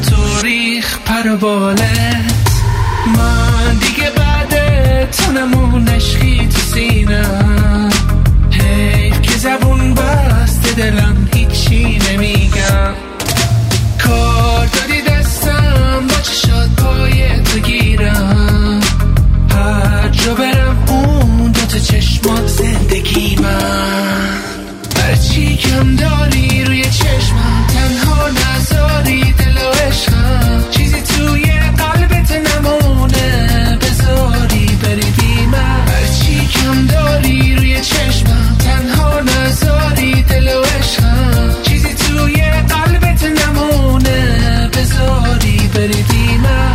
تو ریخ پر و بالت. من دیگه بعد تو نمون عشقی تو سینم، حیف که زبون بسته دلم هیچی نمیگم. کار دادی دستم با چشات پای تو گیرم، هر جا برم اون دوتا چشمات زندگی من. هرچی کم داری روی چشمم، تنها نذاری دل و عشقم، چیزی توی قلبت نمونه بذاری بری بی من. هرچی کم داری روی چشمم، تنها نذاری دل و عشقم، چیزی توی قلبت نمونه بذاری بری بی من.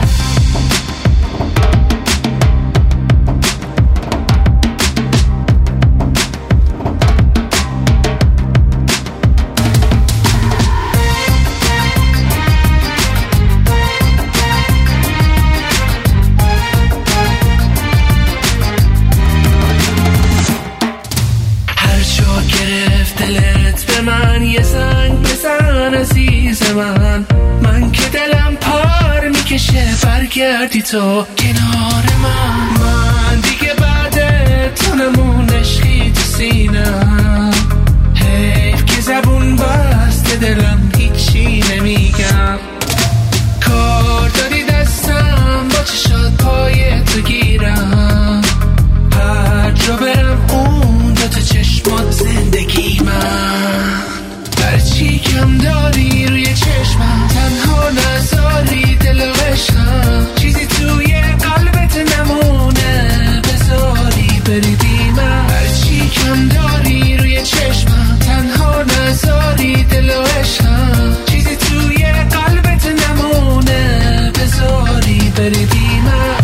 یه زنگ بزن عزیز من که دلم پار میکشه برگردی تو کنار من دیگه بعد تو نمون عشقی تو سینم، حیف که زبون بسته دلم هیچی نمیگم. کار دادی دستم با چشات پای تو گیرم، هر جا برم اون دوتا چشمات زندگی من. هرچی کم داری روی چشمم، تنها نذاری دل و عشقم، چیزی توی قلبت نمونه بذاری بری بی من. هرچی کم داری روی چشمم، تنها نذاری دل و عشقم، چیزی توی قلبت نمونه بذاری بری بی من.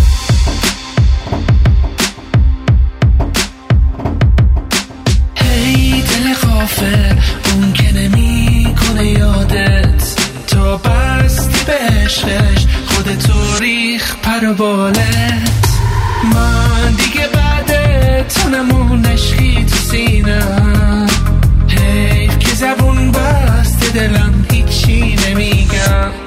هی دل غافل اون که نمی کنه یادت، تو بستی به عشقش خودتو ریخ پر و بالت. من دیگه بعد تو نمون عشقی تو سینم، حیف که زبون بسته دلم هیچی نمیگم.